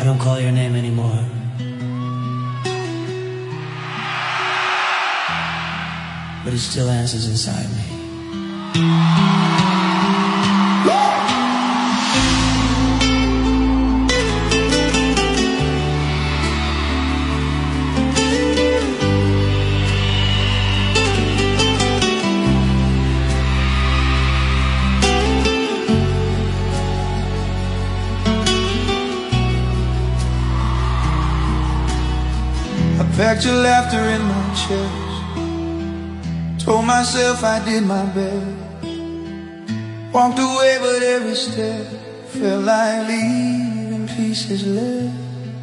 don't call your name anymore. But it still answers inside me. I packed your laughter in my chest, told myself I did my best, walked away but every step felt like leaving pieces left.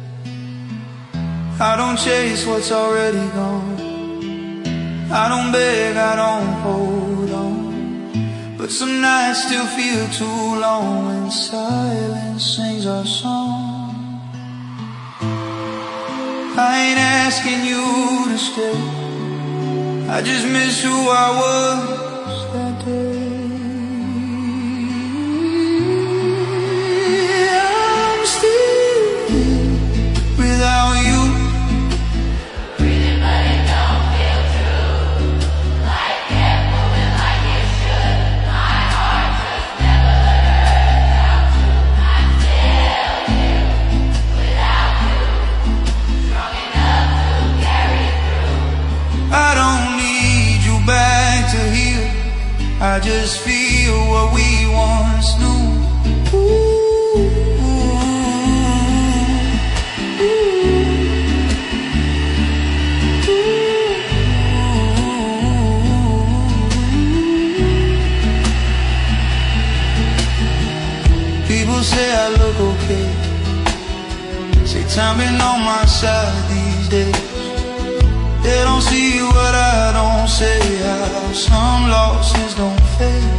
I don't chase what's already gone, I don't beg, I don't hold on, but some nights still feel too long when silence sings our song. I ain't asking you to stay, I just miss who I was that day. I'm still here without you. Breathing but it don't feel true. Life kept moving like it should. My heart just never learned how to. I'm still here without you. Strong enough to carry through. I don't need you back to heal, I just feel what we once knew. People say I look okay, say time been on my side these days. They don't see what I don't say, how some losses don't fade.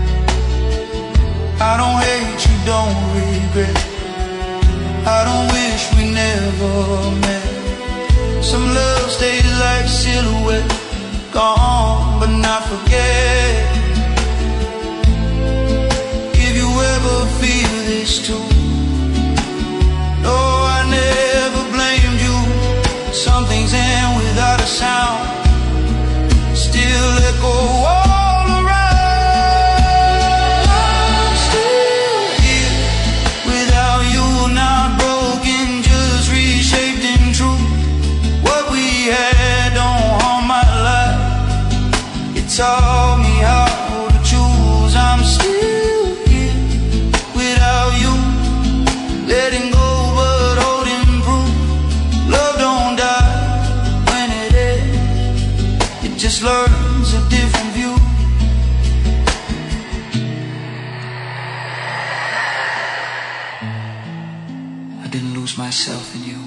I don't hate you, don't regret, I don't wish we never met. Some love stays like silhouette, gone but not forget. If you ever feel this too, no, I never blamed you. Some things end without a sound, still echo all around. I'm still here without you, not broken, just reshaped in truth. What we had don't harm my life, it taught me how to choose. I'm still here without you, letting go but holding proof. Love don't die when it ends, it just learns a different view. I didn't lose myself in you,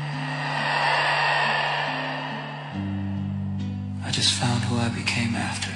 I just found who I became after.